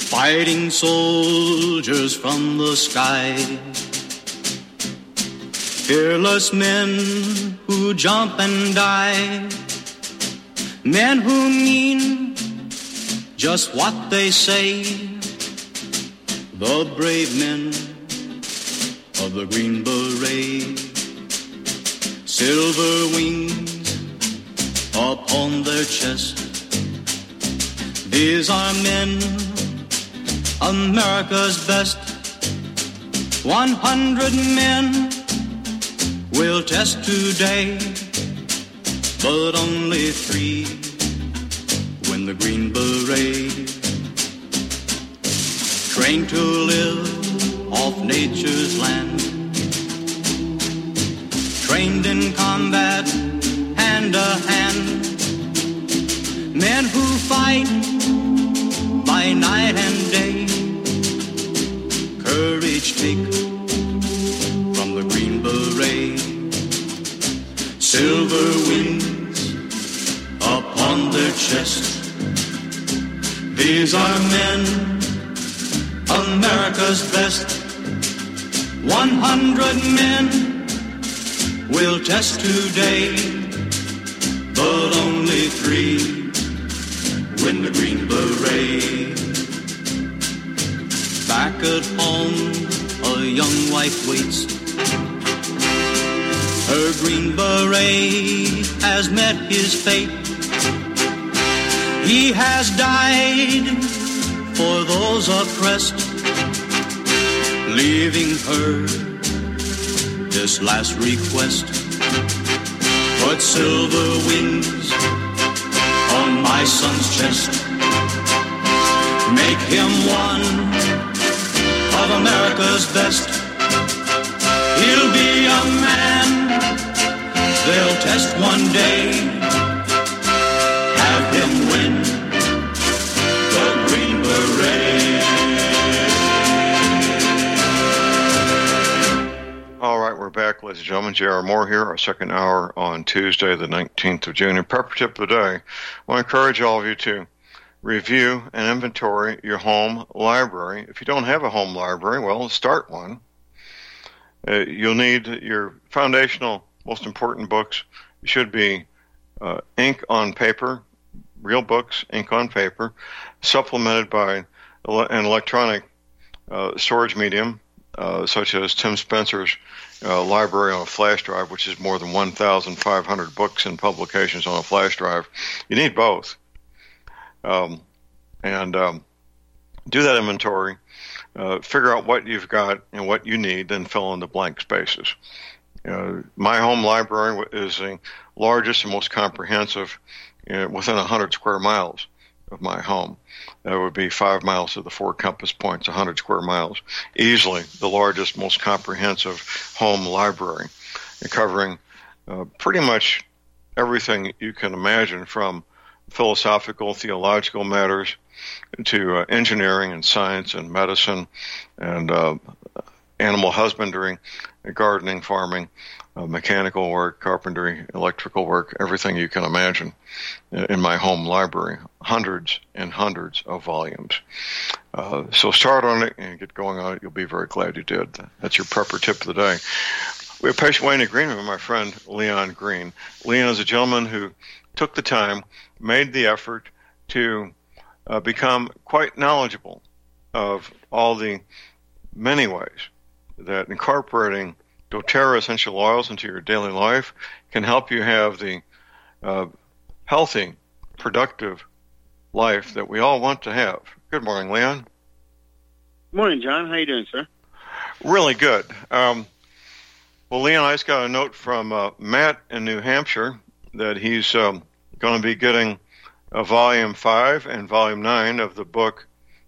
fighting soldiers from the sky, fearless men who jump and die, men who mean just what they say, the brave men of the Green Beret, silver wings upon their chest. These are men, America's best. 100 men will test today, but only 3 win the Green Beret. Trained to live off nature's land, trained in combat hand to hand, men who fight by night and day, courage take from the Green Beret, silver wings upon their chest. These are men, America's best. 100 men will test today, but only 3 win the Green Beret. Back at home, a young wife waits. Her Green Beret has met his fate. He has died for those oppressed, leaving her this last request. Put silver wings on my son's chest. Make him one of America's best. He'll be a man they'll test one day. Have him win the Green Beret. All right, we're back, ladies and gentlemen. J.R. Moore here, our second hour on Tuesday, the 19th of June. And prep tip of the day, I want to encourage all of you to review and inventory your home library. If you don't have a home library, well, start one. You'll need your foundational, most important books. It should be ink on paper, real books, ink on paper, supplemented by an electronic storage medium, such as Tim Spencer's library on a flash drive, which is more than 1,500 books and publications on a flash drive. You need both. And do that inventory, figure out what you've got and what you need, then fill in the blank spaces. My home library is the largest and most comprehensive within 100 square miles of my home. That would be 5 miles to the 4 compass points, 100 square miles. Easily the largest, most comprehensive home library, covering pretty much everything you can imagine, from philosophical, theological matters to engineering and science and medicine and animal husbandry, gardening, farming, mechanical work, carpentry, electrical work, everything you can imagine in my home library. Hundreds and hundreds of volumes. So start on it and get going on it. You'll be very glad you did. That's your prepper tip of the day. We have patient waiting agreement with my friend Leon Green. Leon is a gentleman who took the time, made the effort to become quite knowledgeable of all the many ways that incorporating doTERRA essential oils into your daily life can help you have the healthy, productive life that we all want to have. Good morning, Leon. Good morning, John. How you doing, sir? Really good. Well, Leon, I just got a note from Matt in New Hampshire that he's going to be getting Volume 5 and Volume 9 of the book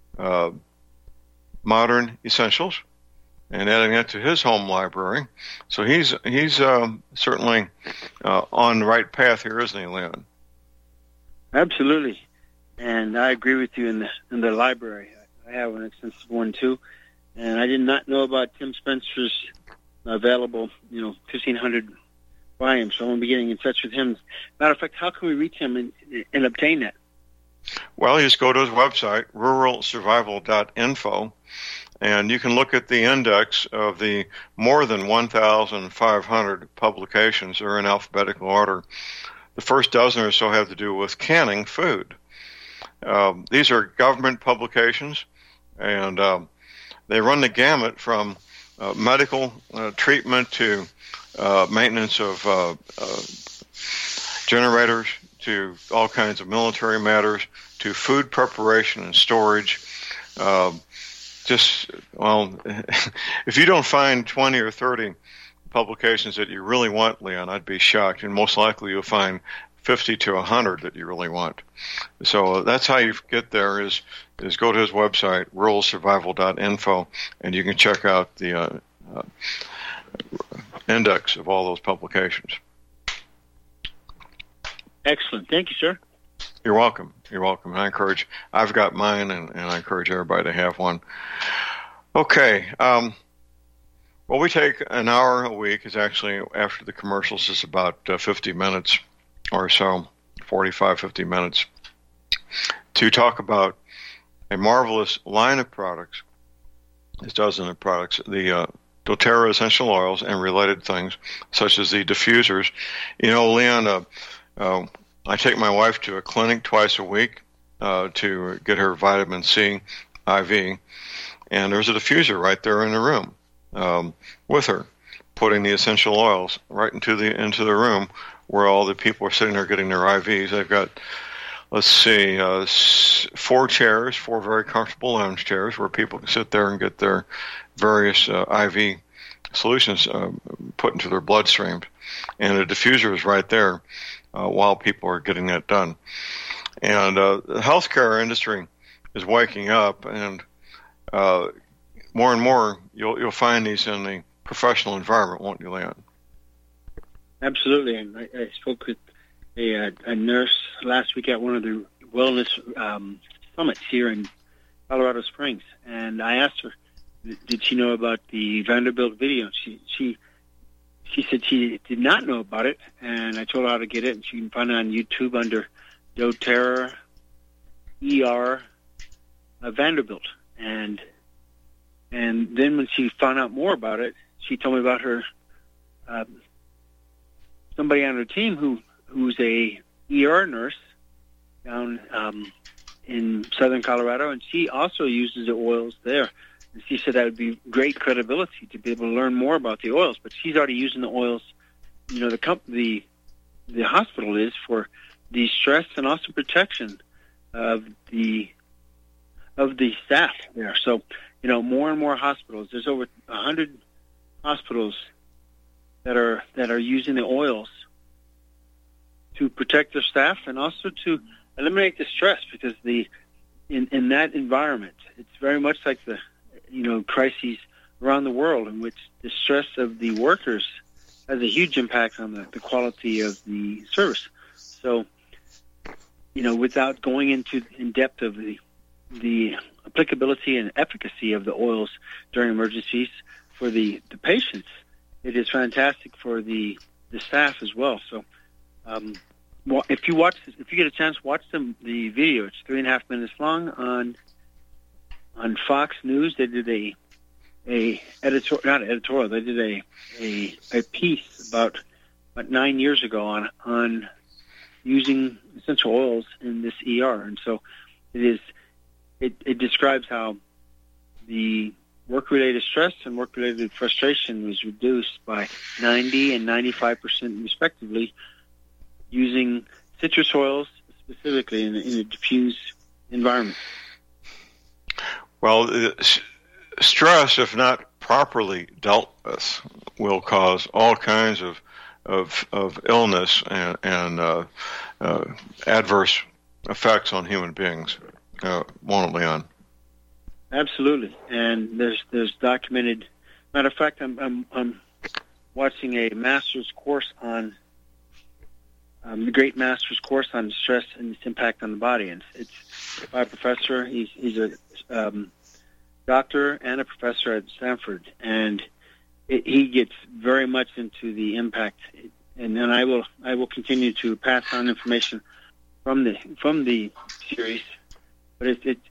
Modern Essentials, and adding that to his home library. So he's certainly on the right path here, isn't he, Leon? Absolutely, and I agree with you in the library. I have an extensive one too, and I did not know about Tim Spencer's available, 1,500 volumes. So I'm going to be getting in touch with him. Matter of fact, how can we reach him and obtain that? Well, you just go to his website, ruralsurvival.info, and you can look at the index of the more than 1,500 publications. They're in alphabetical order. The first dozen or so have to do with canning food. These are government publications, and they run the gamut from medical treatment to maintenance of generators to all kinds of military matters to food preparation and storage. If you don't find 20 or 30 publications that you really want, Leon, I'd be shocked. And most likely you'll find 50 to 100 that you really want. So that's how you get there is go to his website, ruralsurvival.info, and you can check out the index of all those publications. Excellent. Thank you, sir. You're welcome. You're welcome. I've got mine, and I encourage everybody to have one. Okay. Well, we take an hour a week. It's actually, after the commercials, is about 50 minutes or so, 45, 50 minutes, to talk about a marvelous line of products, this dozen of products, the doTERRA essential oils and related things, such as the diffusers. You know, Leon, I take my wife to a clinic twice a week to get her vitamin C IV, and there's a diffuser right there in the room with her, putting the essential oils right into the room where all the people are sitting there getting their IVs. They've got, let's see, 4 chairs, 4 very comfortable lounge chairs where people can sit there and get their various IV solutions put into their bloodstream, and the diffuser is right there while people are getting that done. And the healthcare industry is waking up, and more and more you'll find these in the professional environment, won't you, Leon? Absolutely. And I spoke with a nurse last week at one of the wellness summits here in Colorado Springs, and I asked her, did she know about the Vanderbilt video? She said she did not know about it, and I told her how to get it, and she can find it on YouTube under doTERRA ER Vanderbilt. And then when she found out more about it, she told me about her somebody on her team who's a ER nurse down in southern Colorado, and she also uses the oils there. And she said that would be great credibility to be able to learn more about the oils. But she's already using the oils. You know, the hospital is for the stress and also protection of the staff there. So, you know, more and more hospitals. There's over 100 hospitals that are using the oils to protect their staff and also to eliminate the stress, because in that environment, it's very much like the crises around the world, in which the stress of the workers has a huge impact on the quality of the service. So, you know, without going in depth of the applicability and efficacy of the oils during emergencies for the patients, it is fantastic for the staff as well. So, if you get a chance, watch the video. It's 3.5 minutes long on Fox News. They did a piece about 9 years ago on using essential oils in this ER, and so it describes how the work-related stress and work-related frustration was reduced by 90 and 95% respectively, using citrus oils specifically in a diffuse environment. Well, stress, if not properly dealt with, will cause all kinds of illness and adverse effects on human beings, won't it, Leon? Absolutely, and there's documented. Matter of fact, I'm watching a master's course on the Great Master's Course on Stress and its impact on the body, and it's by a professor. He's a doctor and a professor at Stanford, and he gets very much into the impact. And then I will continue to pass on information from the series but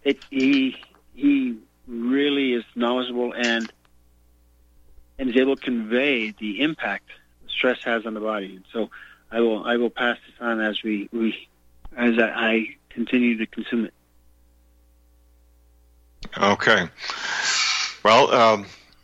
he really is knowledgeable and is able to convey the impact stress has on the body. And so I will pass this on as I continue to consume it. Okay. Well,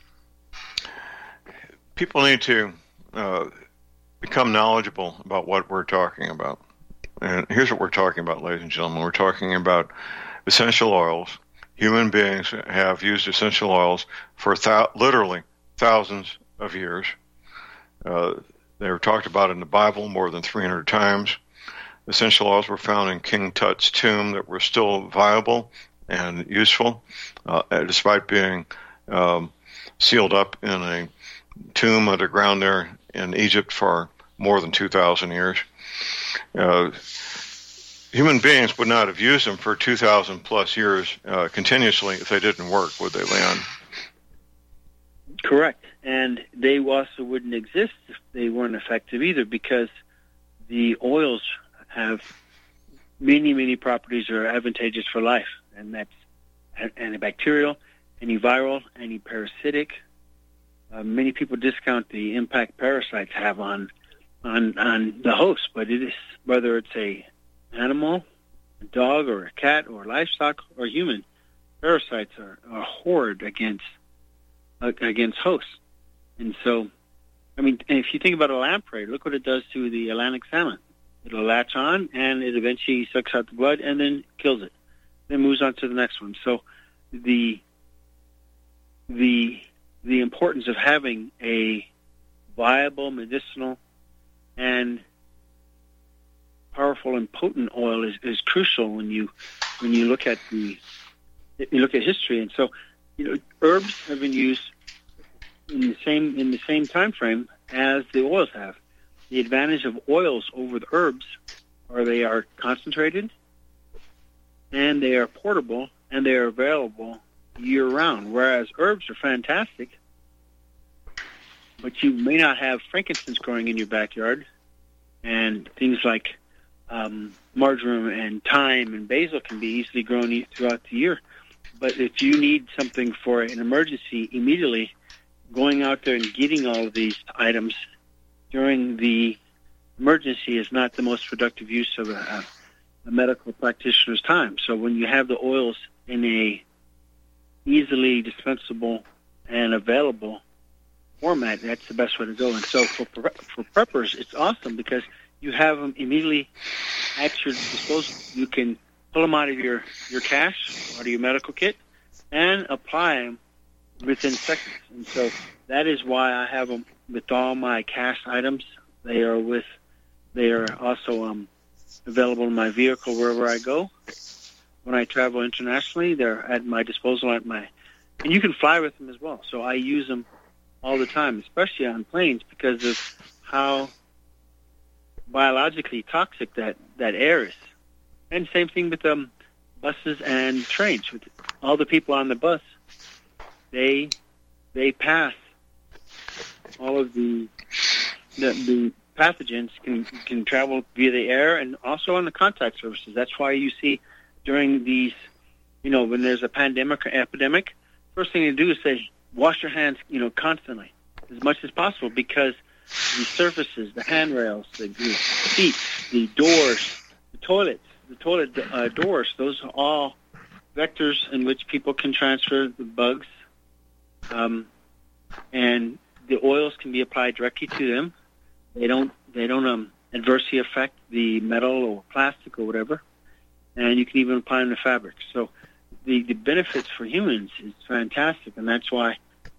people need to become knowledgeable about what we're talking about. And here's what we're talking about, ladies and gentlemen. We're talking about essential oils. Human beings have used essential oils for literally thousands of years. They were talked about in the Bible more than 300 times. Essential oils were found in King Tut's tomb that were still viable and useful, despite being sealed up in a tomb underground there in Egypt for more than 2,000 years. Human beings would not have used them for 2,000 plus years continuously if they didn't work, would they, Leon? Correct. And they also wouldn't exist if they weren't effective either, because the oils have many, many properties that are advantageous for life, and that's antibacterial, antiviral, antiparasitic. Many people discount the impact parasites have on the host, but it is, whether it's a animal, a dog, or a cat, or livestock, or human, parasites are horrid against hosts. And so, I mean, if you think about a lamprey, look what it does to the Atlantic salmon. It'll latch on, and it eventually sucks out the blood and then kills it. Then moves on to the next one. So the importance of having a viable, medicinal, and powerful and potent oil is crucial when you look at history. And so, herbs have been used in the same time frame as the oils have. The advantage of oils over the herbs are they are concentrated, and they are portable, and they are available year-round, whereas herbs are fantastic, but you may not have frankincense growing in your backyard, and things like marjoram and thyme and basil can be easily grown throughout the year. But if you need something for an emergency immediately, going out there and getting all of these items during the emergency is not the most productive use of a medical practitioner's time. So when you have the oils in a easily dispensable and available format, that's the best way to go. And so for preppers, it's awesome because you have them immediately at your disposal. You can pull them out of your cache, out of your medical kit, and apply them within seconds. And so that is why I have them with all my cache items. They are also available in my vehicle wherever I go. When I travel internationally, they're at my disposal and you can fly with them as well. So I use them all the time, especially on planes, because of how biologically toxic that air is. And same thing with buses and trains. With all the people on the bus, they pass all of the pathogens can travel via the air and also on the contact surfaces. That's why you see during these, when there's a pandemic or epidemic, first thing to do is say, wash your hands, constantly, as much as possible, because the surfaces, the handrails, the seats, the doors, the toilet doors, those are all vectors in which people can transfer the bugs, and the oils can be applied directly to them. They don't adversely affect the metal or plastic or whatever, and you can even apply them to fabric. So the benefits for humans is fantastic, and that's why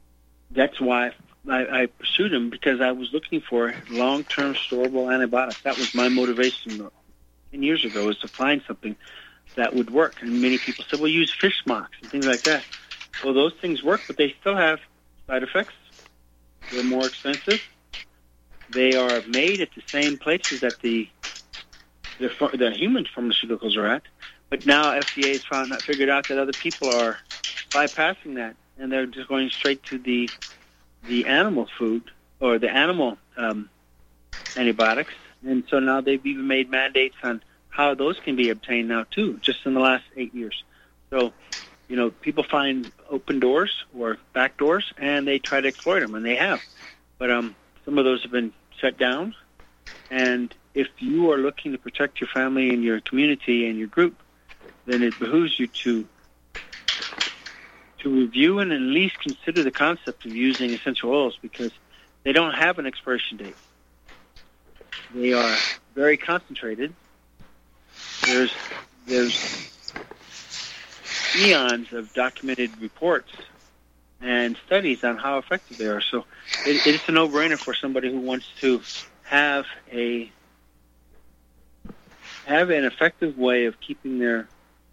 I pursued them, because I was looking for long-term storable antibiotics. That was my motivation 10 years ago, was to find something that would work. And many people said, well, use fish smocks and things like that. Well, those things work, but they still have side effects. They're more expensive. They are made at the same places that the human pharmaceuticals are at. But now FDA has figured out that other people are bypassing that, and they're just going straight to the animal food or the animal antibiotics. And so now they've even made mandates on how those can be obtained now too, just in the last 8 years. So, people find open doors or back doors, and they try to exploit them, and they have. But some of those have been shut down. And if you are looking to protect your family and your community and your group, then it behooves you to review and at least consider the concept of using essential oils, because they don't have an expiration date. They are very concentrated. There's eons of documented reports and studies on how effective they are. So it's a no-brainer for somebody who wants to have an effective way of keeping their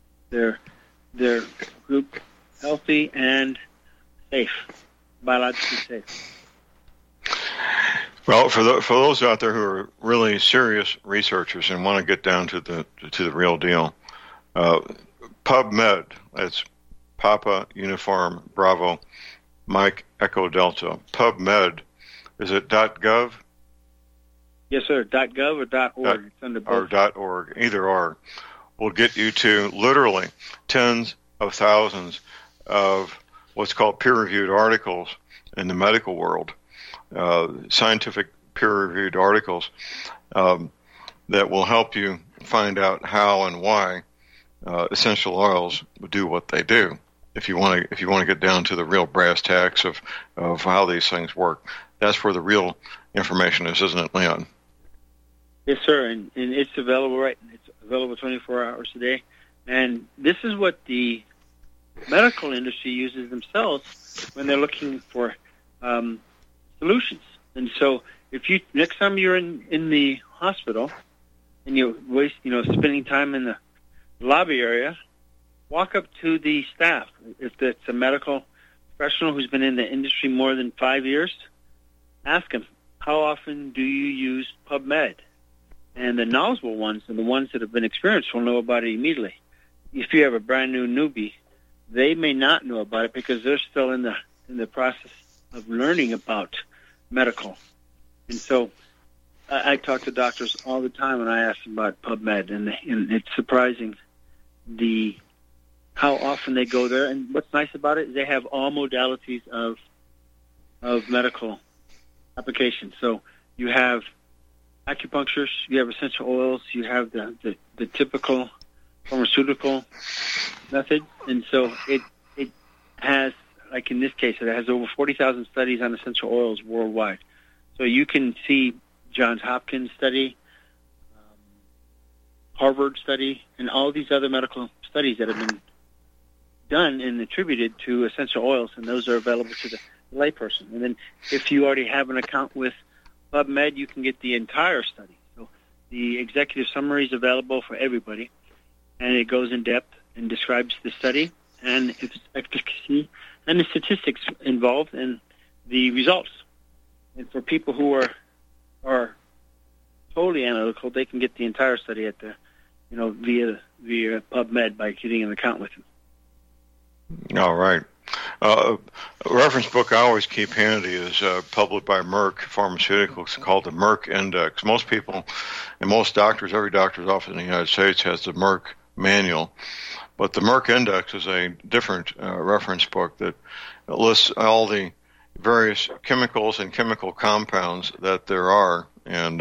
group healthy and safe, biologically safe. Well, for those out there who are really serious researchers and want to get down to the real deal, PubMed, that's Papa Uniform Bravo Mike Echo Delta. PubMed, is it .gov? Yes, sir. .gov or .org. It's under both. Or .org. Either or will get you to literally tens of thousands of what's called peer-reviewed articles in the medical world, scientific peer-reviewed articles that will help you find out how and why essential oils do what they do. If you want to get down to the real brass tacks of how these things work, that's where the real information is, isn't it, Leon? Yes, sir, and it's available It's available 24 hours a day, and this is what the medical industry uses themselves when they're looking for solutions. And so, if you next time you're in the hospital and you waste spending time in the lobby area, walk up to the staff. If it's a medical professional who's been in the industry more than 5 years, ask them, how often do you use PubMed? And the knowledgeable ones and the ones that have been experienced will know about it immediately. If you have a brand new newbie, they may not know about it because they're still in the process of learning about medical. And so I talk to doctors all the time when I ask them about PubMed, and it's surprising how often they go there. And what's nice about it is they have all modalities of medical applications. So you have acupuncturists, you have essential oils, you have the typical pharmaceutical method, and so it has, like in this case, it has over 40,000 studies on essential oils worldwide. So you can see Johns Hopkins study, Harvard study, and all these other medical studies that have been done and attributed to essential oils, and those are available to the layperson. And then if you already have an account with PubMed, you can get the entire study. So the executive summary is available for everybody, and it goes in depth and describes the study and its efficacy and the statistics involved and the results. And for people who are totally analytical, they can get the entire study at the via PubMed by getting an account with them. All right. A reference book I always keep handy is published by Merck Pharmaceuticals called the Merck Index. Most people and most doctors, every doctor's office in the United States has the Merck manual. But the Merck Index is a different reference book that lists all the various chemicals and chemical compounds that there are, and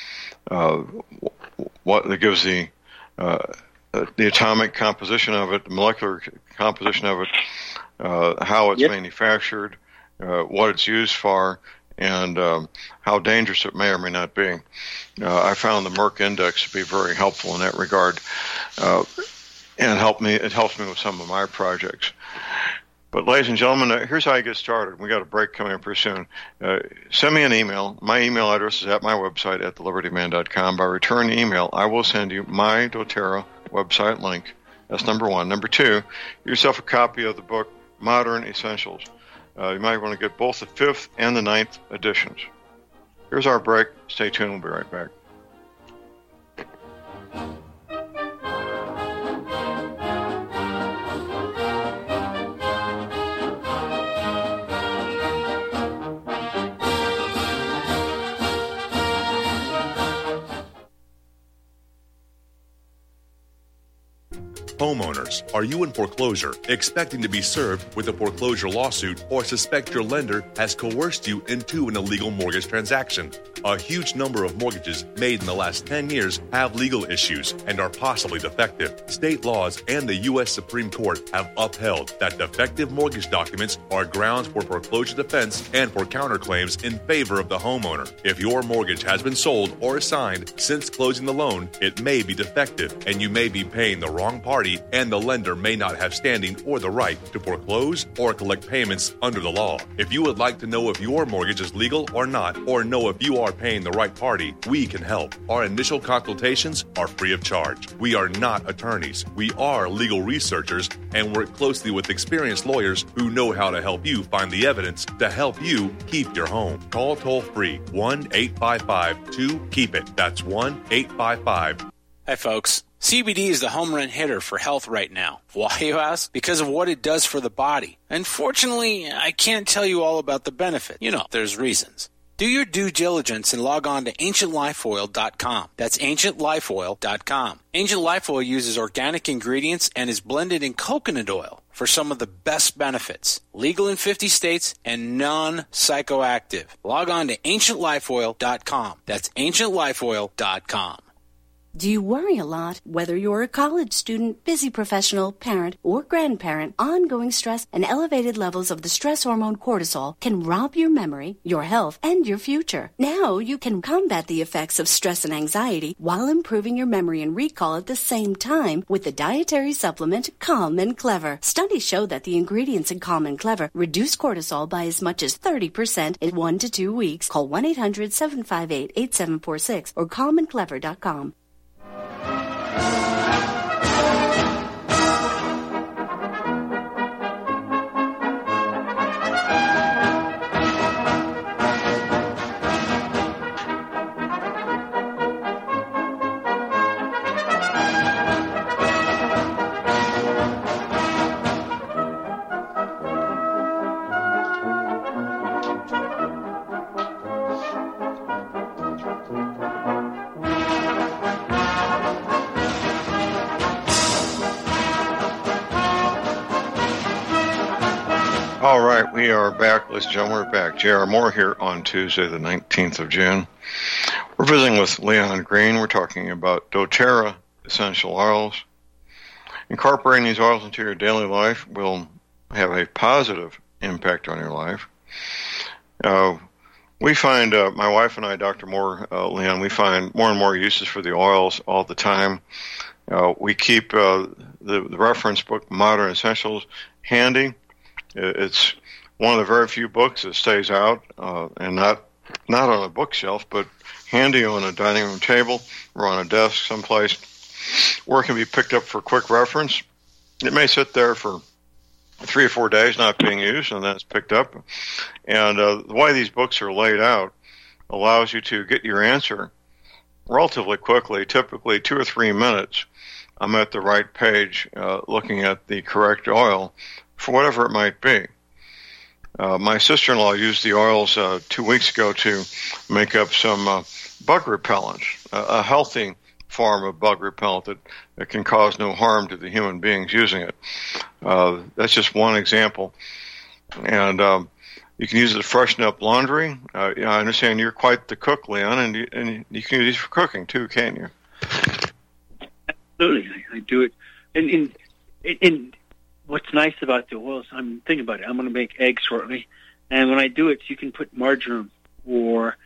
what it gives the atomic composition of it, the molecular composition of it, how it's manufactured, what it's used for, and how dangerous it may or may not be. I found the Merck Index to be very helpful in that regard, and it helps me with some of my projects. But ladies and gentlemen, here's how you get started. We got a break coming up pretty soon. Send me an email. My email address is at my website at thelibertyman.com. By return email, I will send you my doTERRA website link. That's number one. Number two, get yourself a copy of the book Modern Essentials. You might want to get both the 5th and the 9th editions. Here's our break. Stay tuned. We'll be right back. Homeowners, are you in foreclosure, expecting to be served with a foreclosure lawsuit, or suspect your lender has coerced you into an illegal mortgage transaction? A huge number of mortgages made in the last 10 years have legal issues and are possibly defective. State laws and the U.S. Supreme Court have upheld that defective mortgage documents are grounds for foreclosure defense and for counterclaims in favor of the homeowner. If your mortgage has been sold or assigned since closing the loan, it may be defective, and you may be paying the wrong party, and the lender may not have standing or the right to foreclose or collect payments under the law. If you would like to know if your mortgage is legal or not, or know if you are paying the right party, we can help. Our initial consultations are free of charge. We are not attorneys. We are legal researchers and work closely with experienced lawyers who know how to help you find the evidence to help you keep your home. Call toll-free 1-855-2-KEEP-IT. That's 1-855. Hi, folks. CBD is the home run hitter for health right now. Why, you ask? Because of what it does for the body. Unfortunately, I can't tell you all about the benefit. You know, there's reasons. Do your due diligence and log on to AncientLifeOil.com. That's AncientLifeOil.com. Ancient Life Oil uses organic ingredients and is blended in coconut oil for some of the best benefits. Legal in 50 states and non-psychoactive. Log on to AncientLifeOil.com. That's AncientLifeOil.com. Do you worry a lot? Whether you're a college student, busy professional, parent, or grandparent, ongoing stress and elevated levels of the stress hormone cortisol can rob your memory, your health, and your future. Now you can combat the effects of stress and anxiety while improving your memory and recall at the same time with the dietary supplement Calm and Clever. Studies show that the ingredients in Calm and Clever reduce cortisol by as much as 30% in 1 to 2 weeks. Call 1-800-758-8746 or calmandclever.com. All right, we are back. Ladies and gentlemen, we're back. J.R. Moore here on Tuesday, the 19th of June. We're visiting with Leon Green. We're talking about doTERRA essential oils. Incorporating these oils into your daily life will have a positive impact on your life. We find, my wife and I, Dr. Moore, Leon, we find more and more uses for the oils all the time. We keep the reference book, Modern Essentials, handy. It's one of the very few books that stays out, and not on a bookshelf, but handy on a dining room table or on a desk someplace where it can be picked up for quick reference. It may sit there for 3 or 4 days not being used, and then it's picked up. And the way these books are laid out allows you to get your answer relatively quickly, typically 2 or 3 minutes. I'm at the right page looking at the correct oil for whatever it might be. My sister-in-law used the oils 2 weeks ago to make up some bug repellent, a healthy form of bug repellent that can cause no harm to the human beings using it. That's just one example. And you can use it to freshen up laundry. I understand you're quite the cook, Leon, and you can use these for cooking too, can't you? Absolutely. I do it. And what's nice about the oils, I'm thinking about it. I'm going to make eggs shortly. And when I do it, you can put marjoram or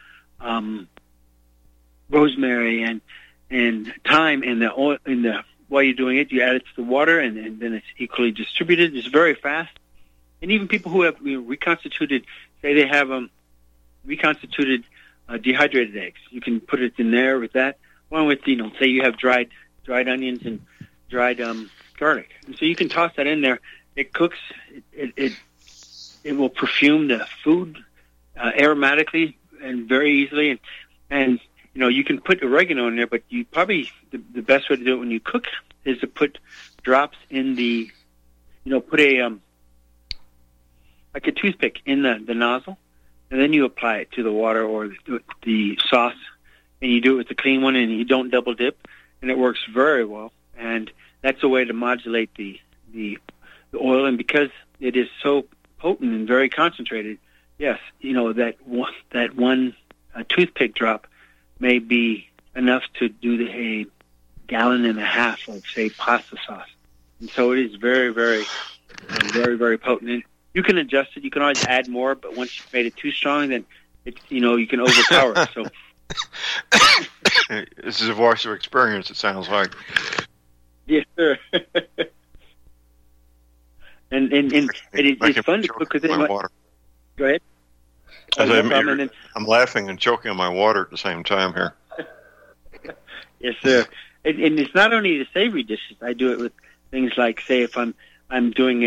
rosemary and thyme in the oil. While you're doing it, you add it to the water, and then it's equally distributed. It's very fast. And even people who have reconstituted, say they have reconstituted dehydrated eggs, you can put it in there with that. Along with, say you have dried onions and dried garlic. And so you can toss that in there. It cooks. It will perfume the food aromatically and very easily. And you can put oregano in there, but you probably the best way to do it when you cook is to put drops in the, put a like a toothpick in the nozzle, and then you apply it to the water or the sauce, and you do it with the clean one, and you don't double dip, and it works very well. And that's a way to modulate the oil. And because it is so potent and very concentrated, yes, that one toothpick drop may be enough to do a gallon and a half of, say, pasta sauce. And so it is very, very, very, very potent. And you can adjust it. You can always add more, but once you've made it too strong, then you can overpower it. So this is a voice of experience, it sounds like. Yes, sir. and it's fun to cook with it. Go ahead. I'm laughing and choking on my water at the same time here. Yes, sir. And it's not only the savory dishes. I do it with things like, say, if I'm doing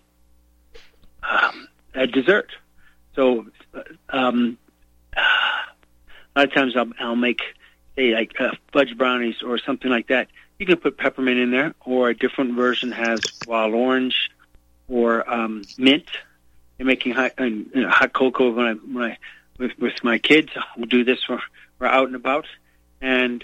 a dessert. So a lot of times I'll make, say, like fudge brownies or something like that. You can put peppermint in there, or a different version has wild orange or mint. And making hot cocoa when I with my kids, we'll do this when we're out and about. And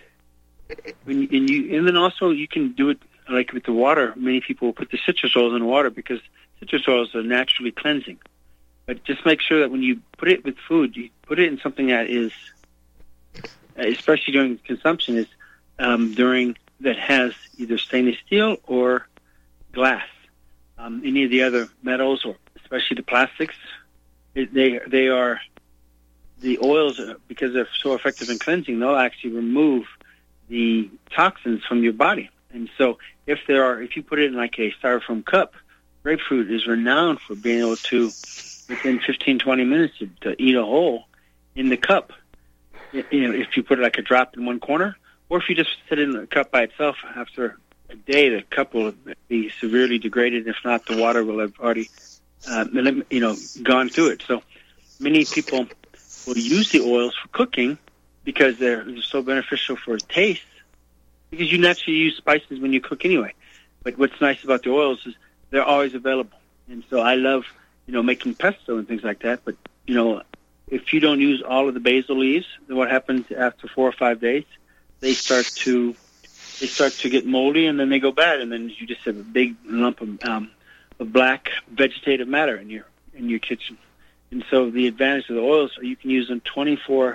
then also you can do it like with the water. Many people will put the citrus oils in the water because citrus oils are naturally cleansing. But just make sure that when you put it with food, you put it in something that is, especially during consumption, is that has either stainless steel or glass. Any of the other metals, or especially the plastics, they are the oils, because they're so effective in cleansing. They'll actually remove the toxins from your body. And so if you put it in like a styrofoam cup, grapefruit is renowned for being able to, within 15, 20 minutes, to eat a hole in the cup. If you put it like a drop in one corner, or if you just sit in the cup by itself, after a day, the cup will be severely degraded. If not, the water will have already, gone through it. So many people will use the oils for cooking because they're so beneficial for taste, because you naturally use spices when you cook anyway. But what's nice about the oils is they're always available. And so I love, making pesto and things like that. But, if you don't use all of the basil leaves, then what happens after 4 or 5 days? They start to get moldy, and then they go bad, and then you just have a big lump of black vegetative matter in your kitchen. And so the advantage of the oils are you can use them 24/7,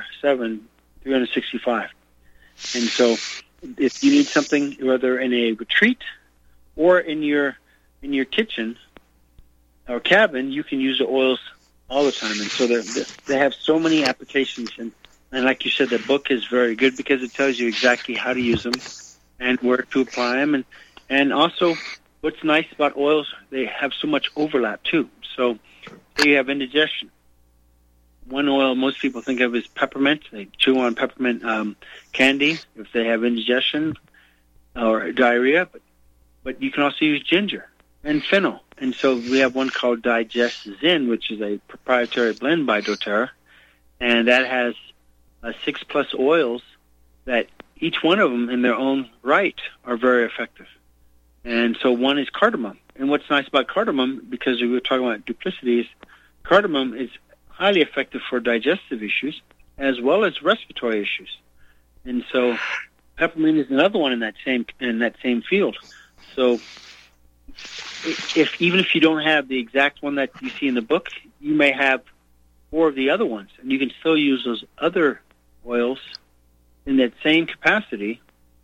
365. And so if you need something, whether in a retreat or in your kitchen or cabin, you can use the oils all the time. And so they have so many applications. And like you said, the book is very good because it tells you exactly how to use them and where to apply them. And also, what's nice about oils, they have so much overlap too. So say you have indigestion. One oil most people think of is peppermint. They chew on peppermint candy if they have indigestion or diarrhea. But you can also use ginger and fennel. And so we have one called Digest Zen, which is a proprietary blend by doTERRA. And that has 6+ oils that each one of them in their own right are very effective. And so one is cardamom. And what's nice about cardamom, because we were talking about duplicity, is cardamom is highly effective for digestive issues as well as respiratory issues. And so peppermint is another one in that same field. So even if you don't have the exact one that you see in the book, you may have 4 of the other ones, and you can still use those other oils in that same capacity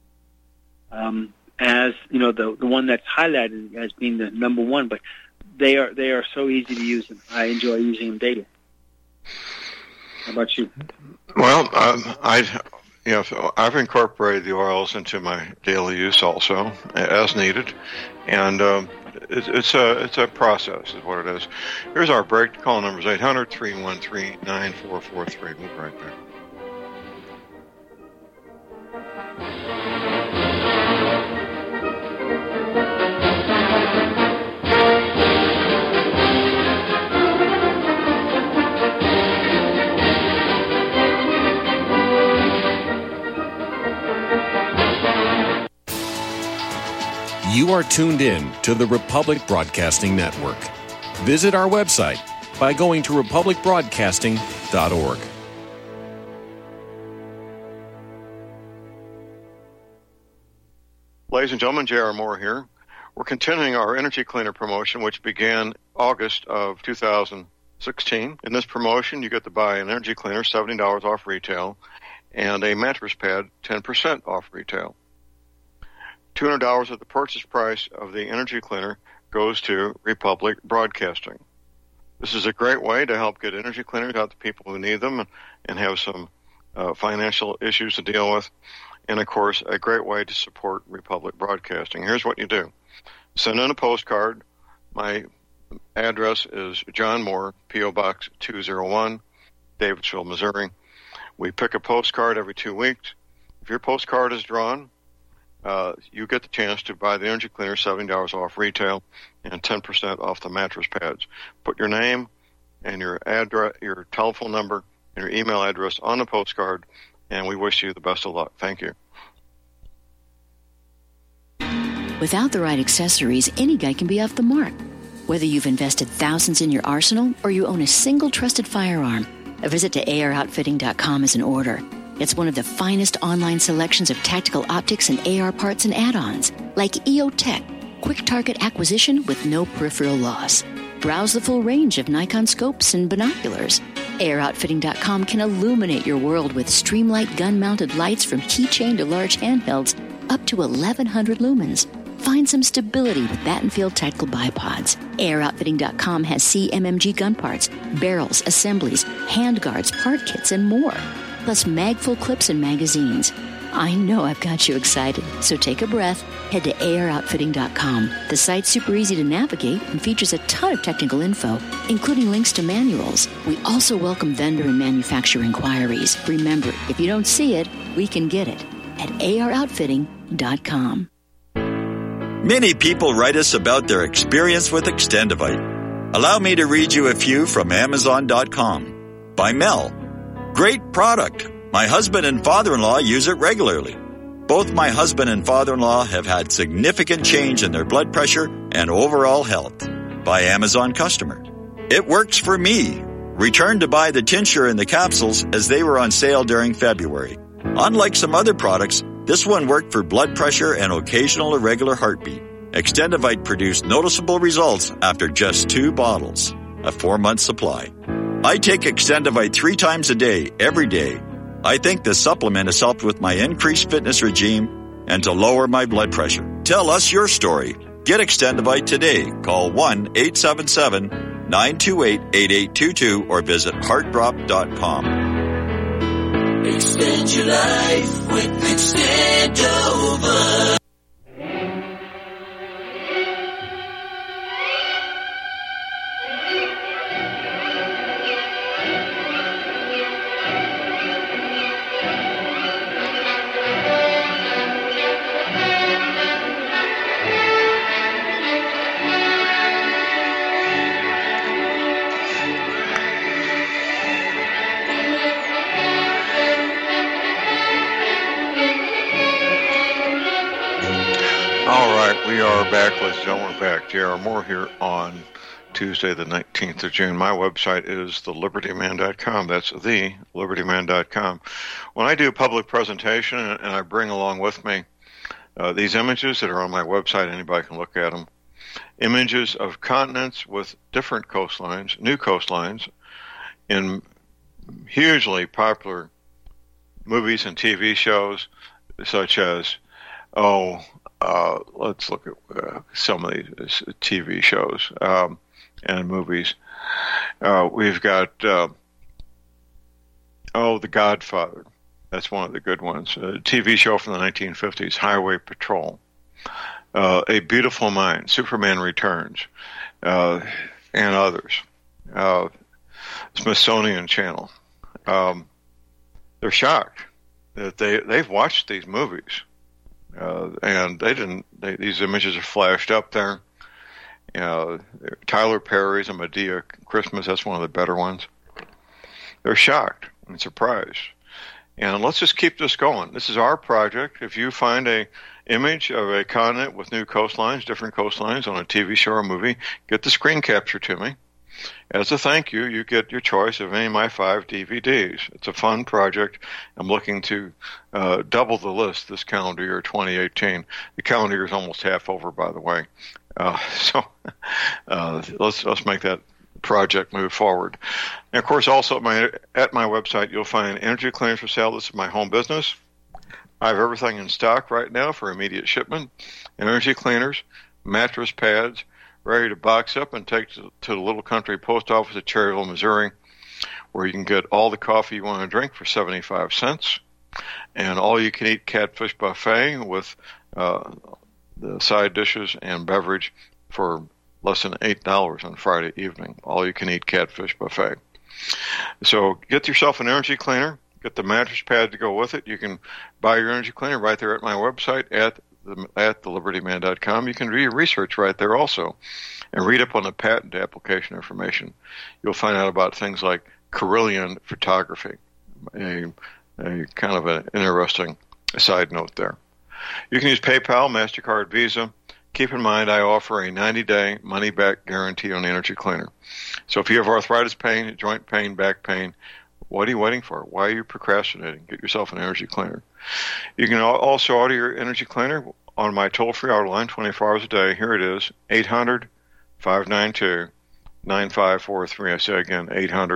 as the one that's highlighted as being the number one. But they are so easy to use, and I enjoy using them daily. How about you? Well, I've incorporated the oils into my daily use also, as needed, and it's a process, is what it is. Here's our break. Call number is 800-313-9443. We'll be right back. You are tuned in to the Republic Broadcasting Network. Visit our website by going to republicbroadcasting.org. Ladies and gentlemen, J.R. Moore here. We're continuing our Energy Cleaner promotion, which began August of 2016. In this promotion, you get to buy an Energy Cleaner, $70 off retail, and a mattress pad, 10% off retail. $200 of the purchase price of the Energy Cleaner goes to Republic Broadcasting. This is a great way to help get energy cleaners out to people who need them and have some financial issues to deal with. And, of course, a great way to support Republic Broadcasting. Here's what you do. Send in a postcard. My address is John Moore, P.O. Box 201, Davidsville, Missouri. We pick a postcard every 2 weeks. If your postcard is drawn, you get the chance to buy the Energy Cleaner, $70 off retail, and 10% off the mattress pads. Put your name and your address, your telephone number, and your email address on the postcard, and we wish you the best of luck. Thank you. Without the right accessories, any guy can be off the mark. Whether you've invested thousands in your arsenal or you own a single trusted firearm, a visit to AROutfitting.com is in order. It's one of the finest online selections of tactical optics and AR parts and add-ons, like EOTech, quick target acquisition with no peripheral loss. Browse the full range of Nikon scopes and binoculars. AROutfitting.com can illuminate your world with Streamlight gun-mounted lights from keychain to large handhelds up to 1,100 lumens. Find some stability with Battenfield Tactical Bipods. AROutfitting.com has CMMG gun parts, barrels, assemblies, handguards, part kits, and more. Plus mag-full clips and magazines. I know I've got you excited, so take a breath. Head to AROutfitting.com. The site's super easy to navigate and features a ton of technical info, including links to manuals. We also welcome vendor and manufacturer inquiries. Remember, if you don't see it, we can get it at AROutfitting.com. Many people write us about their experience with Extendivite. Allow me to read you a few from Amazon.com. By Mel. Great product. My husband and father-in-law use it regularly. Both my husband and father-in-law have had significant change in their blood pressure and overall health. By Amazon customer. It works for me. Returned to buy the tincture and the capsules as they were on sale during February. Unlike some other products, this one worked for blood pressure and occasional irregular heartbeat. Extendivite produced noticeable results after just 2 bottles, a 4-month supply. I take Extendivite 3 times a day, every day. I think this supplement has helped with my increased fitness regime and to lower my blood pressure. Tell us your story. Get Extendivite today. Call 1-877-928-8822 or visit heartdrop.com. Extend your life with Extendovite. We are back, ladies and gentlemen. We're back. J.R. Moore here on Tuesday, the 19th of June. My website is thelibertyman.com. That's thelibertyman.com. When I do a public presentation and I bring along with me these images that are on my website, anybody can look at them, images of continents with different coastlines, new coastlines, in hugely popular movies and TV shows, such as, let's look at some of these TV shows and movies. We've got, The Godfather. That's one of the good ones. A TV show from the 1950s, Highway Patrol. A Beautiful Mind, Superman Returns, and others. Smithsonian Channel. They're shocked that they've watched these movies. And these images are flashed up there. Tyler Perry's A Medea Christmas, that's one of the better ones. They're shocked and surprised. And let's just keep this going. This is our project. If you find a image of a continent with new coastlines, different coastlines on a TV show or movie, get the screen capture to me. As a thank you, you get your choice of any of my 5 DVDs. It's a fun project. I'm looking to double the list this calendar year, 2018. The calendar year is almost half over, by the way. So let's make that project move forward. And of course, also at my website, you'll find energy cleaners for sale. This is my home business. I have everything in stock right now for immediate shipment. Energy cleaners, mattress pads, ready to box up and take to the little country post office at Cherryville, Missouri, where you can get all the coffee you want to drink for 75 cents, and all-you-can-eat catfish buffet with the side dishes and beverage for less than $8 on Friday evening. All-you-can-eat catfish buffet. So get yourself an energy cleaner. Get the mattress pad to go with it. You can buy your energy cleaner right there at my website at thelibertyman.com. You can do your research right there also and read up on the patent application information. You'll find out about things like Carillion photography, a kind of an interesting side note there. You can use PayPal, MasterCard, Visa. Keep in mind, I offer a 90-day money-back guarantee on the energy cleaner. So if you have arthritis pain, joint pain, back pain, what are you waiting for? Why are you procrastinating? Get yourself an energy cleaner. You can also order your energy cleaner on my toll-free order line 24 hours a day. Here it is, 800-592-9543. I say again,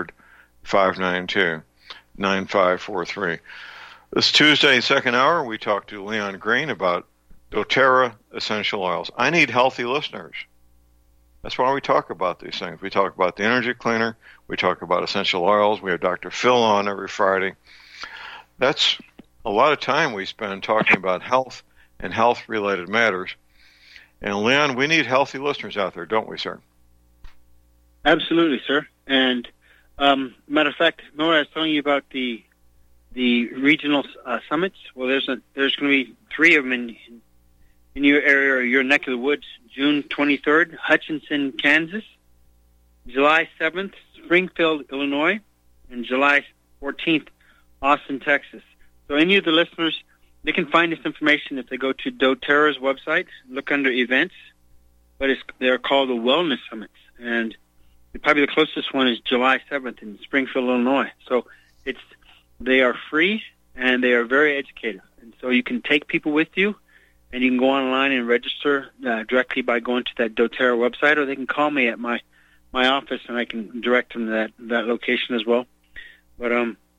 800-592-9543. This Tuesday, second hour, we talked to Leon Green about doTERRA essential oils. I need healthy listeners. That's why we talk about these things. We talk about the energy cleaner. We talk about essential oils. We have Dr. Phil on every Friday. That's a lot of time we spend talking about health and health-related matters. And, Leon, we need healthy listeners out there, don't we, sir? Absolutely, sir. And, matter of fact, remember I was telling you about the regional summits? Well, there's going to be 3 of them in your area or your neck of the woods. June 23rd, Hutchinson, Kansas. July 7th, Springfield, Illinois. And July 14th, Austin, Texas. So any of the listeners, they can find this information if they go to doTERRA's website, look under events, but they're called the Wellness Summits. And probably the closest one is July 7th in Springfield, Illinois. So they are free and they are very educative. And so you can take people with you, and you can go online and register directly by going to that doTERRA website, or they can call me at my office, and I can direct them to that location as well. But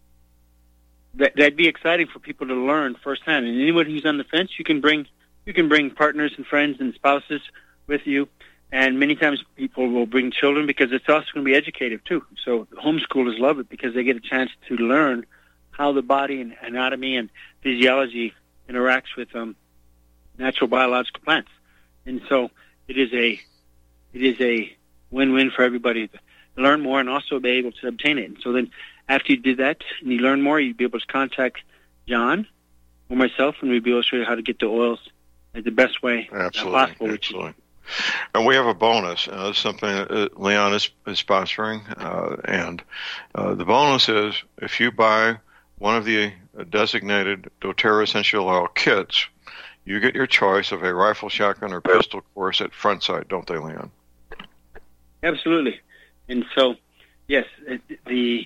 that'd be exciting for people to learn firsthand. And anyone who's on the fence, you can bring partners and friends and spouses with you. And many times people will bring children because it's also going to be educative too. So homeschoolers love it because they get a chance to learn how the body and anatomy and physiology interacts with natural biological plants. And so it is a win-win for everybody to learn more and also be able to obtain it. And so then after you did that and you learn more, you'd be able to contact John or myself, and we'd be able to show you how to get the oils in the best way possible. Absolutely. And we have a bonus. It's something that Leon is sponsoring. And the bonus is if you buy one of the designated doTERRA essential oil kits, you get your choice of a rifle, shotgun, or pistol course at front sight, don't they, Leon? Absolutely. And so, yes, the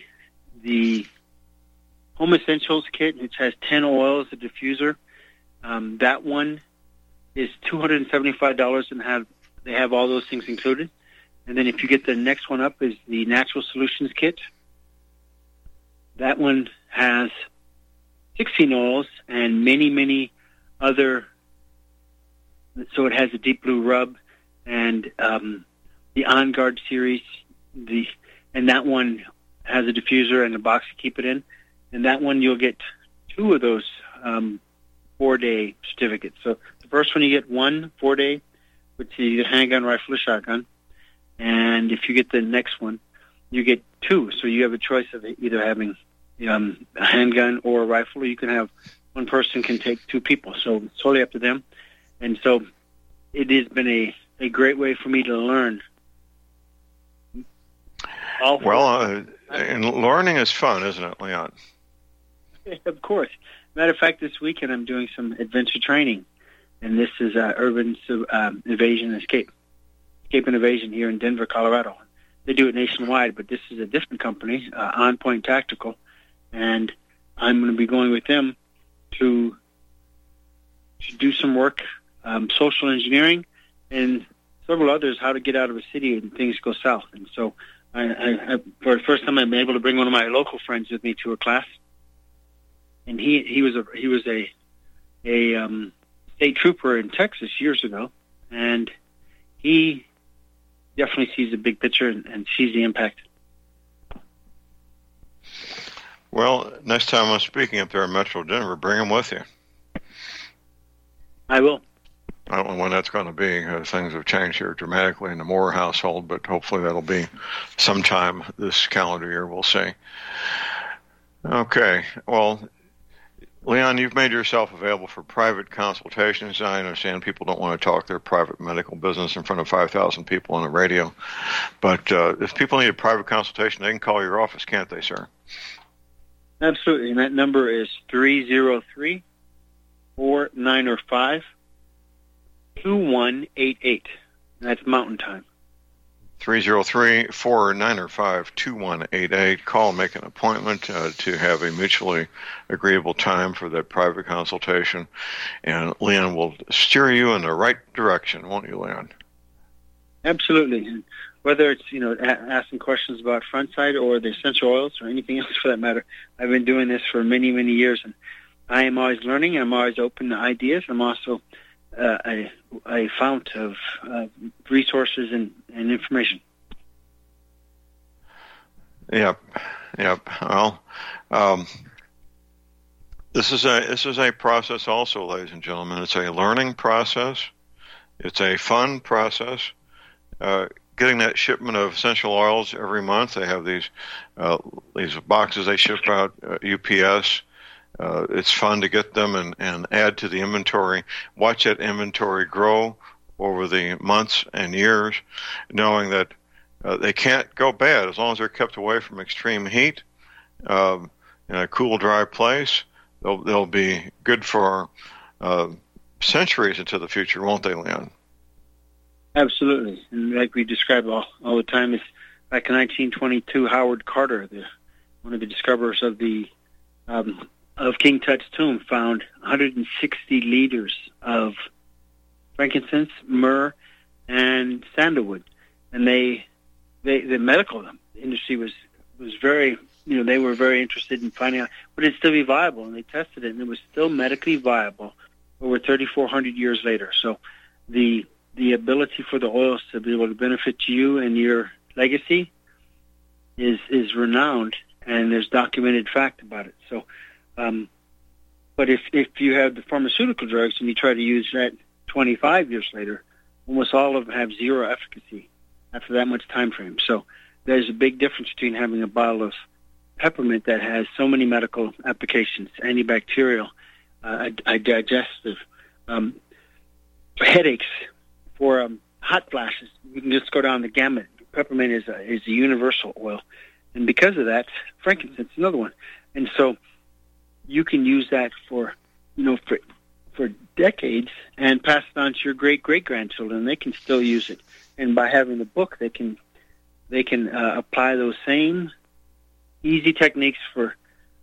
Home Essentials kit, which has 10 oils, a diffuser, that one is $275, and they have all those things included. And then if you get the next one up is the Natural Solutions kit. That one has 16 oils and many, many other. So it has the Deep Blue Rub and the On Guard series, and that one has a diffuser and a box to keep it in. And that one you'll get 2 of those 4-day certificates. So the first one you get 1 4-day, which is either handgun, rifle, or shotgun. And if you get the next one, you get 2. So you have a choice of either having a handgun or a rifle, or you can have one person can take 2 people. So it's totally up to them. And so it has been a great way for me to learn. And learning is fun, isn't it, Leon? Of course. Matter of fact, this weekend I'm doing some adventure training, and this is urban evasion escape and evasion here in Denver, Colorado. they do it nationwide, but this is a different company, On Point Tactical, and I'm going to be going with them to do some work, social engineering, and several others, how to get out of a city and things go south. And so I for the first time, I'm able to bring one of my local friends with me to a class, and he was a state trooper in Texas years ago, and he definitely sees the big picture and sees the impact. Well, next time I'm speaking up there in Metro Denver, bring him with you. I will. I don't know when that's going to be. Things have changed here dramatically in the Moore household, but hopefully that'll be sometime this calendar year, we'll see. Okay. Well, Leon, you've made yourself available for private consultations. I understand people don't want to talk their private medical business in front of 5,000 people on the radio. But if people need a private consultation, they can call your office, can't they, sir? Absolutely. And that number is 303-495-2188. And that's Mountain Time. 303-495-2188. Call, make an appointment to have a mutually agreeable time for that private consultation. And Leon will steer you in the right direction, won't you, Leon? Absolutely. And whether it's, asking questions about front side or the essential oils or anything else for that matter, I've been doing this for many, many years. And I am always learning. I'm always open to ideas. I'm also a fount of resources and information. Yep. Well, this is a process also, ladies and gentlemen. It's a learning process. It's a fun process. Getting that shipment of essential oils every month. They have these boxes they ship out, UPS. It's fun to get them and add to the inventory, watch that inventory grow over the months and years, knowing that they can't go bad as long as they're kept away from extreme heat in a cool, dry place. They'll be good for centuries into the future, won't they, Leon? Absolutely. And like we describe all the time, is back in 1922, Howard Carter, one of the discoverers of the of King Tut's tomb, found 160 liters of frankincense, myrrh, and sandalwood. And the medical industry was very, they were very interested in finding out, would it still be viable? And they tested it, and it was still medically viable over 3,400 years later. So the ability for the oils to be able to benefit you and your legacy is renowned, and there's documented fact about it. So, but if you have the pharmaceutical drugs and you try to use that 25 years later, almost all of them have zero efficacy after that much time frame. So there's a big difference between having a bottle of peppermint that has so many medical applications, antibacterial, digestive, for headaches, for hot flashes. We can just go down the gamut. Peppermint is a universal oil, and because of that, frankincense is another one. And so you can use that for decades and pass it on to your great-great-grandchildren. They can still use it, and by having the book, they can apply those same easy techniques to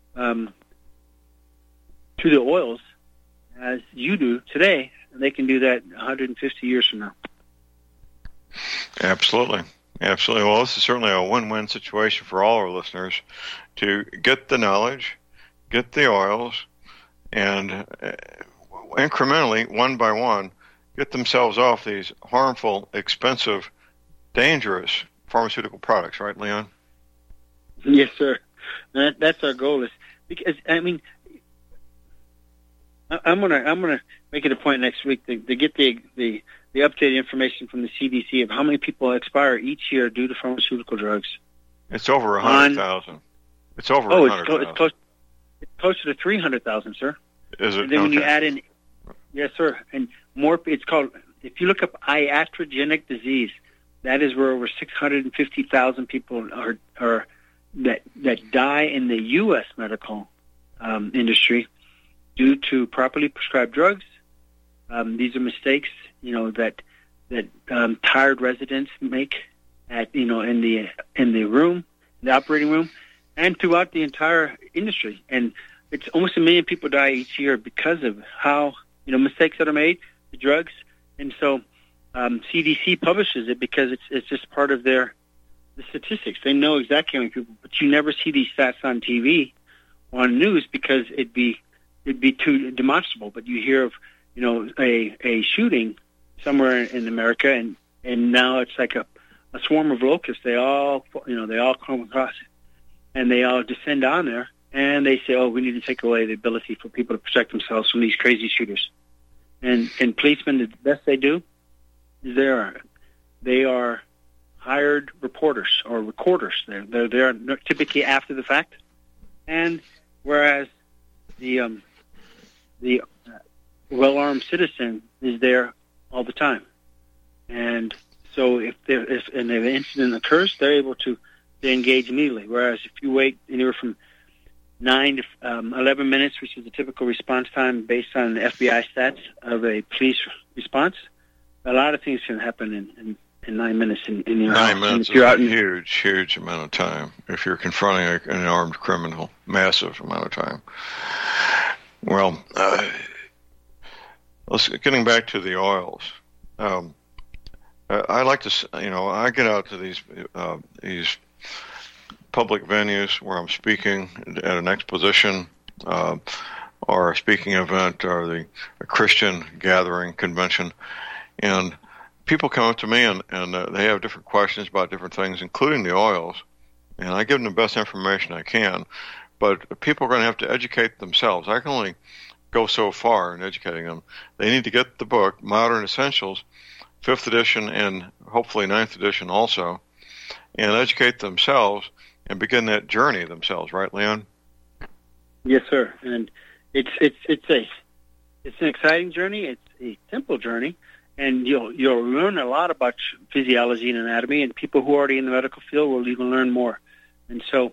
the oils as you do today. And they can do that 150 years from now. Absolutely. Well, this is certainly a win-win situation for all our listeners to get the knowledge, get the oils, and incrementally, one by one, get themselves off these harmful, expensive, dangerous pharmaceutical products. Right, Leon? Yes, sir. That's our goal. Is because I'm gonna make it a point next week to get the updated information from the CDC of how many people expire each year due to pharmaceutical drugs. It's over 100,000. It's over 100,000. It's closer to 300,000, sir. Is it? And then when you add in, yes, sir, and more. It's called. If you look up iatrogenic disease, that is where over 650,000 people are that die in the U.S. medical industry due to properly prescribed drugs. These are mistakes, that tired residents make, at in the room, the operating room, and throughout the entire industry. And it's almost 1 million people die each year because of how mistakes that are made, the drugs. And so CDC publishes it because it's just part of the statistics. They know exactly how many people, but you never see these stats on TV, on news, because it'd be too demonstrable. But you hear of a shooting somewhere in America, and now it's like a swarm of locusts. They all come across it, and they all descend on there, and they say, "Oh, we need to take away the ability for people to protect themselves from these crazy shooters." And policemen, the best they do is they are hired reporters or recorders. They're there typically after the fact, and whereas the well-armed citizen is there all the time. And so if an incident occurs, they're able to engage immediately. Whereas if you wait anywhere from 9 to 11 minutes, which is the typical response time based on the FBI stats of a police response, a lot of things can happen in 9 minutes. In your 9 minutes is a huge amount of time if you're confronting an armed criminal. Massive amount of time. Well, getting back to the oils. I like to, I get out to these public venues where I'm speaking at an exposition or a speaking event or a Christian gathering convention, and people come up to me and they have different questions about different things, including the oils, and I give them the best information I can, but people are going to have to educate themselves. I can only go so far in educating them. They need to get the book, Modern Essentials, 5th edition and hopefully 9th edition also, and educate themselves and begin that journey themselves, right, Leon? Yes, sir. And it's an exciting journey. It's a simple journey, and you'll learn a lot about physiology and anatomy, and people who are already in the medical field will even learn more. And so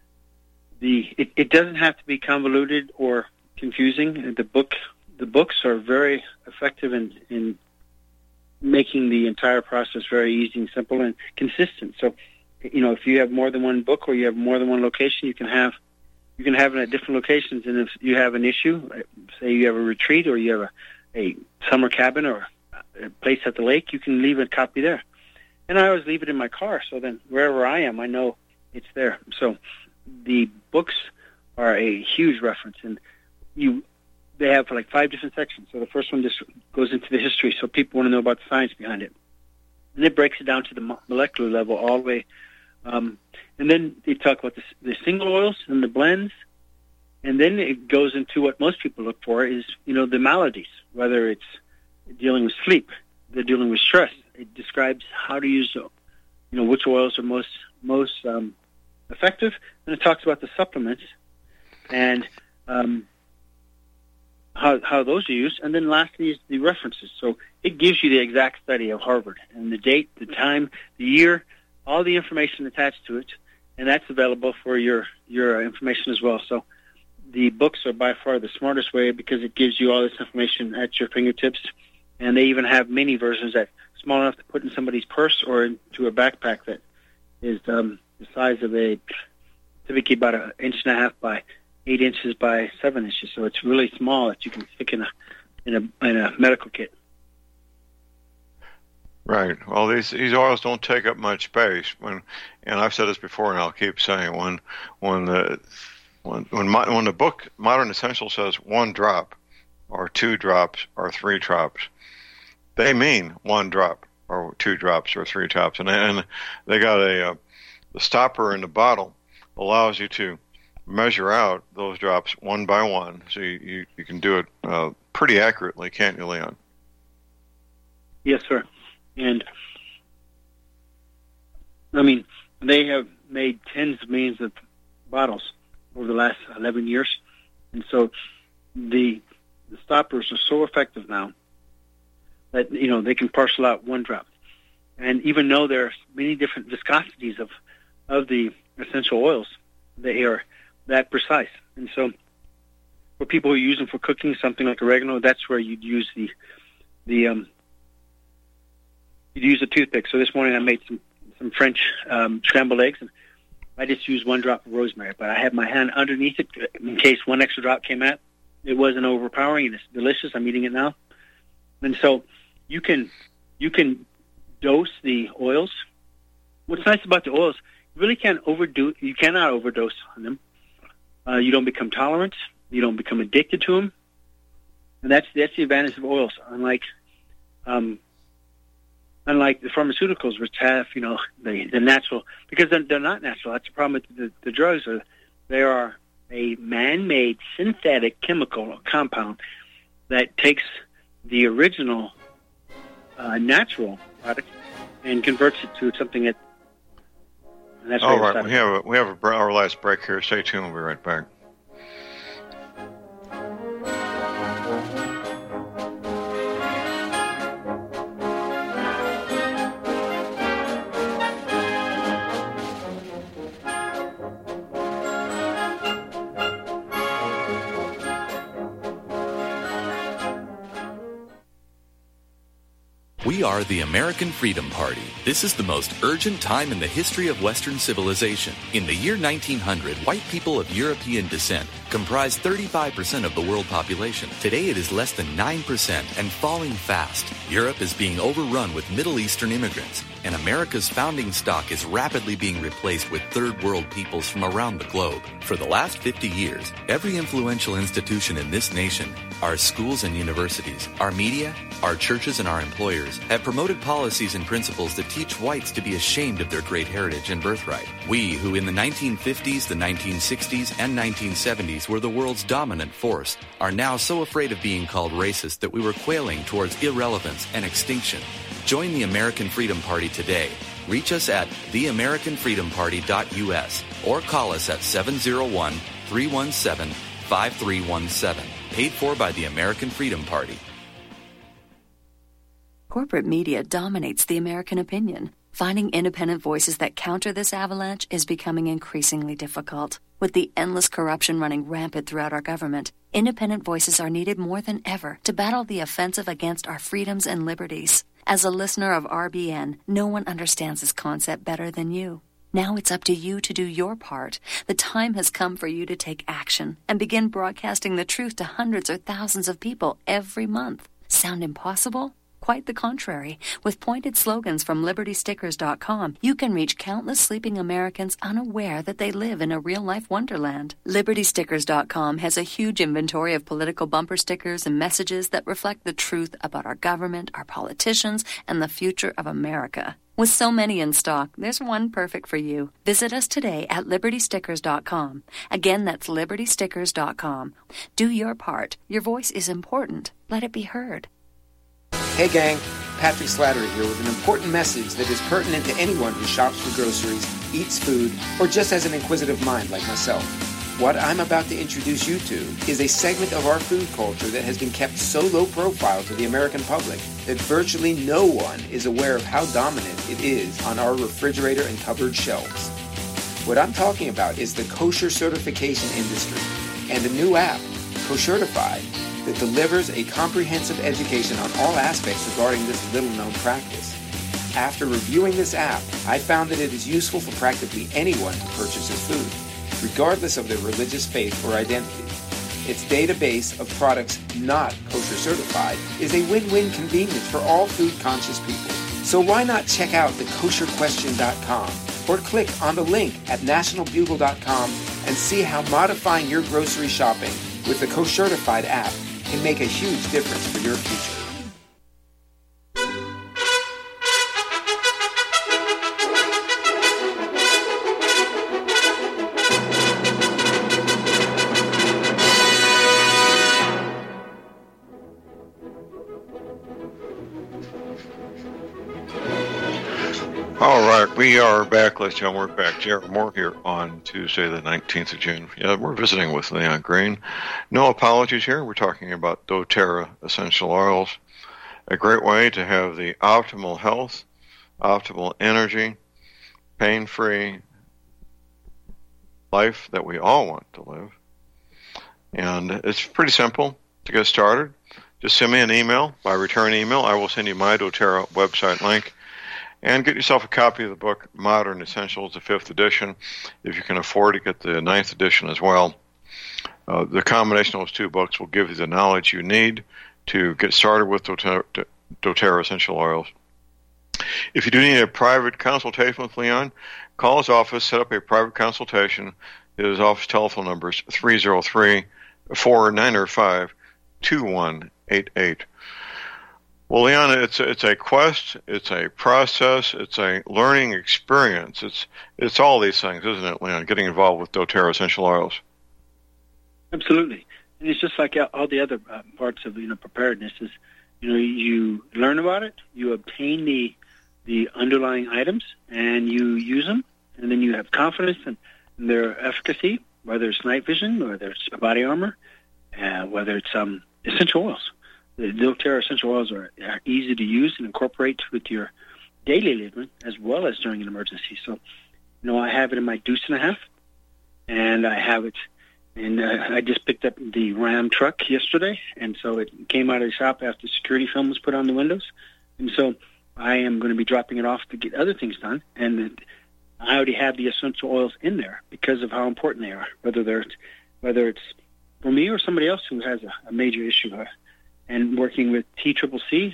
it doesn't have to be convoluted or confusing. The books are very effective in making the entire process very easy and simple and consistent. So, if you have more than one book or you have more than one location, you can have it at different locations. And if you have an issue, say you have a retreat or you have a summer cabin or a place at the lake, you can leave a copy there. And I always leave it in my car, so then wherever I am, I know it's there. So the books are a huge reference, and they have like 5 different sections. So the first one just goes into the history, so people want to know about the science behind it. And it breaks it down to the molecular level all the way. And then they talk about the single oils and the blends. And then it goes into what most people look for is, the maladies, whether it's dealing with sleep, they're dealing with stress. It describes how to use, which oils are most effective. And it talks about the supplements and how those are used. And then lastly is the references. So it gives you the exact study of Harvard and the date, the time, the year, all the information attached to it, and that's available for your information as well. So the books are by far the smartest way because it gives you all this information at your fingertips, and they even have mini versions that are small enough to put in somebody's purse or into a backpack that is the size of typically about 1.5 inches by 8 inches by 7 inches. So it's really small that you can stick in a medical kit. Right. Well, these oils don't take up much space. And I've said this before, and I'll keep saying when the book Modern Essentials says 1 drop, or 2 drops, or 3 drops, they mean 1 drop, or 2 drops, or 3 drops. And they got the stopper in the bottle allows you to measure out those drops one by one, so you can do it pretty accurately, can't you, Leon? Yes, sir. And, I mean, they have made tens of millions of bottles over the last 11 years. And so the stoppers are so effective now that, they can parcel out 1 drop. And even though there are many different viscosities of the essential oils, they are that precise. And so for people who use them for cooking, something like oregano, that's where you'd use you'd use a toothpick. So this morning I made some some French scrambled eggs, and I just used 1 drop of rosemary. But I had my hand underneath it in case 1 extra drop came out. It wasn't overpowering, and it's delicious. I'm eating it now. And so you can dose the oils. What's nice about the oils, you really can't overdo. You cannot overdose on them. You don't become tolerant. You don't become addicted to them. And that's the advantage of oils. Unlike the pharmaceuticals, which have the natural, because they're not natural. That's the problem with the drugs. They are a man-made synthetic chemical or compound that takes the original natural product and converts it to something that. And that's all right, we have our last break here. Stay tuned. We'll be right back. We are the American Freedom Party. This is the most urgent time in the history of Western civilization. In the year 1900, white people of European descent comprised 35% of the world population. Today it is less than 9% and falling fast. Europe is being overrun with Middle Eastern immigrants, and America's founding stock is rapidly being replaced with third world peoples from around the globe. For the last 50 years, every influential institution in this nation, our schools and universities, our media, our churches, and our employers have promoted policies and principles that teach whites to be ashamed of their great heritage and birthright. We, who in the 1950s, the 1960s, and 1970s were the world's dominant force, are now so afraid of being called racist that we were quailing towards irrelevance and extinction. Join the American Freedom Party today. Reach us at theamericanfreedomparty.us or call us at 701-317-5317. Paid for by the American Freedom Party. Corporate media dominates the American opinion. Finding independent voices that counter this avalanche is becoming increasingly difficult. With the endless corruption running rampant throughout our government, independent voices are needed more than ever to battle the offensive against our freedoms and liberties. As a listener of RBN, no one understands this concept better than you. Now it's up to you to do your part. The time has come for you to take action and begin broadcasting the truth to hundreds or thousands of people every month. Sound impossible? Quite the contrary. With pointed slogans from LibertyStickers.com, you can reach countless sleeping Americans unaware that they live in a real-life wonderland. LibertyStickers.com has a huge inventory of political bumper stickers and messages that reflect the truth about our government, our politicians, and the future of America. With so many in stock, there's one perfect for you. Visit us today at LibertyStickers.com. Again, that's LibertyStickers.com. Do your part. Your voice is important. Let it be heard. Hey gang, Patrick Slattery here with an important message that is pertinent to anyone who shops for groceries, eats food, or just has an inquisitive mind like myself. What I'm about to introduce you to is a segment of our food culture that has been kept so low profile to the American public that virtually no one is aware of how dominant it is on our refrigerator and cupboard shelves. What I'm talking about is the kosher certification industry and a new app, Koshertified, that delivers a comprehensive education on all aspects regarding this little-known practice. After reviewing this app, I found that it is useful for practically anyone who purchases food, regardless of their religious faith or identity. Its database of products not kosher certified is a win-win convenience for all food-conscious people. So why not check out thekosherquestion.com or click on the link at nationalbugle.com and see how modifying your grocery shopping with the Koshertified app can make a huge difference for your future. All right, we are back. Let's we're back. Jared Moore here on Tuesday, the 19th of June. Yeah, we're visiting with Leon Green. No apologies here. We're talking about doTERRA essential oils. A great way to have the optimal health, optimal energy, pain-free life that we all want to live. And it's pretty simple to get started. Just send me an email by return email. I will send you my doTERRA website link. And get yourself a copy of the book, Modern Essentials, the 5th edition. If you can afford to get the 9th edition as well. The combination of those two books will give you the knowledge you need to get started with doTERRA essential oils. If you do need a private consultation with Leon, call his office, set up a private consultation. His office telephone number is 303-495-2188. Well, Leon, it's a quest, it's a process, it's a learning experience. It's all these things, isn't it, Leon? Getting involved with doTERRA essential oils. Absolutely, and it's just like all the other parts of preparedness. Is you learn about it, you obtain the underlying items, and you use them, and then you have confidence in their efficacy, whether it's night vision, whether it's body armor, whether it's essential oils. The doTERRA essential oils are easy to use and incorporate with your daily living as well as during an emergency. So, I have it in my deuce and a half, and I have it, and I just picked up the Ram truck yesterday, and so it came out of the shop after security film was put on the windows, and so I am going to be dropping it off to get other things done, and I already have the essential oils in there because of how important they are, whether it's for me or somebody else who has a major issue. And working with TCCC,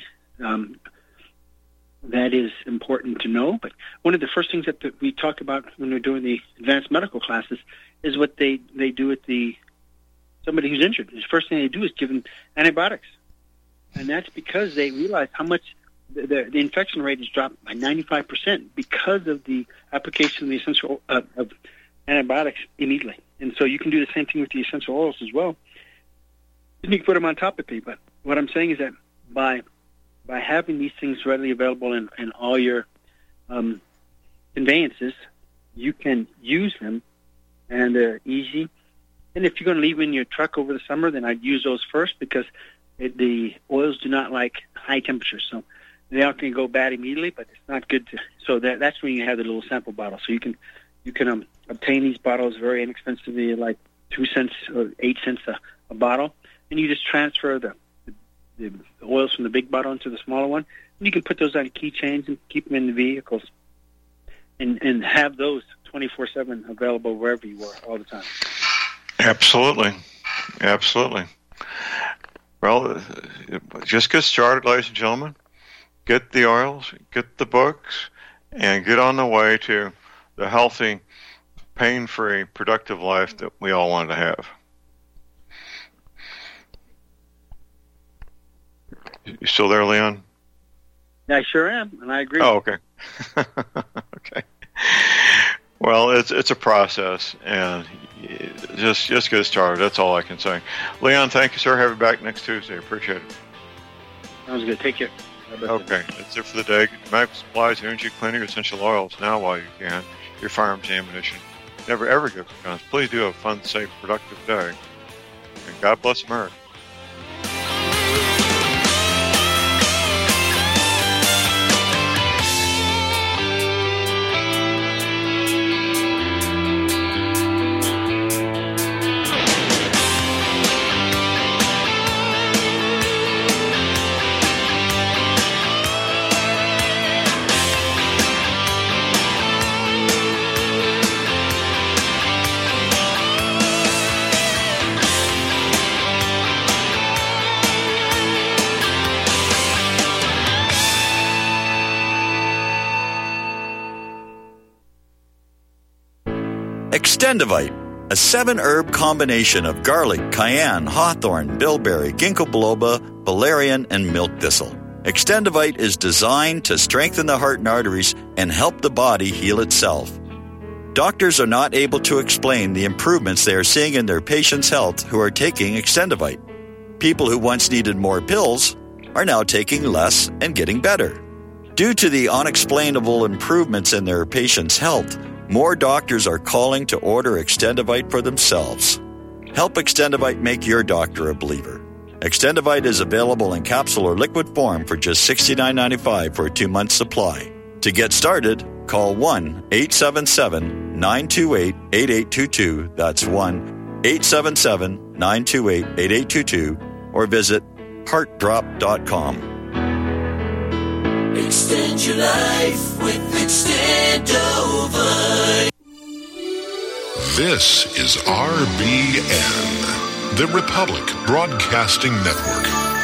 that is important to know. But one of the first things that we talk about when we're doing the advanced medical classes is what they do with somebody who's injured. The first thing they do is give them antibiotics. And that's because they realize how much the infection rate has dropped by 95% because of the application of the essential of antibiotics immediately. And so you can do the same thing with the essential oils as well. You can put them on top of people. But what I'm saying is that by having these things readily available in all your conveyances, you can use them, and they're easy. And if you're going to leave them in your truck over the summer, then I'd use those first because the oils do not like high temperatures. So they aren't going to go bad immediately, but it's not good to. So that's when you have the little sample bottle. So you can obtain these bottles very inexpensively, like 2 cents or 8 cents a bottle, and you just transfer the oils from the big bottle into the smaller one. And you can put those on keychains and keep them in the vehicles, and have those 24/7 available wherever you are all the time. Absolutely. Well, just get started, ladies and gentlemen. Get the oils, get the books, and get on the way to the healthy, pain-free, productive life that we all want to have. You still there, Leon? I sure am, and I agree. Oh, okay. Okay. Well, it's a process, and just get started. That's all I can say. Leon, thank you, sir. Have you back next Tuesday. Appreciate it. Sounds good. Take care. Okay, that's it for the day. Medical supplies, energy, cleaning, essential oils now while you can. Your firearms, ammunition. Never ever give guns. Please do have a fun, safe, productive day. And God bless America. Extendivite, a 7-herb combination of garlic, cayenne, hawthorn, bilberry, ginkgo biloba, valerian, and milk thistle. Extendivite is designed to strengthen the heart and arteries and help the body heal itself. Doctors are not able to explain the improvements they are seeing in their patients' health who are taking Extendivite. People who once needed more pills are now taking less and getting better. Due to the unexplainable improvements in their patients' health, more doctors are calling to order Extendivite for themselves. Help Extendivite make your doctor a believer. Extendivite is available in capsule or liquid form for just $69.95 for a 2-month supply. To get started, call 1-877-928-8822. That's 1-877-928-8822 or visit heartdrop.com. Extend your life with Extendovite. This is RBN, the Republic Broadcasting Network.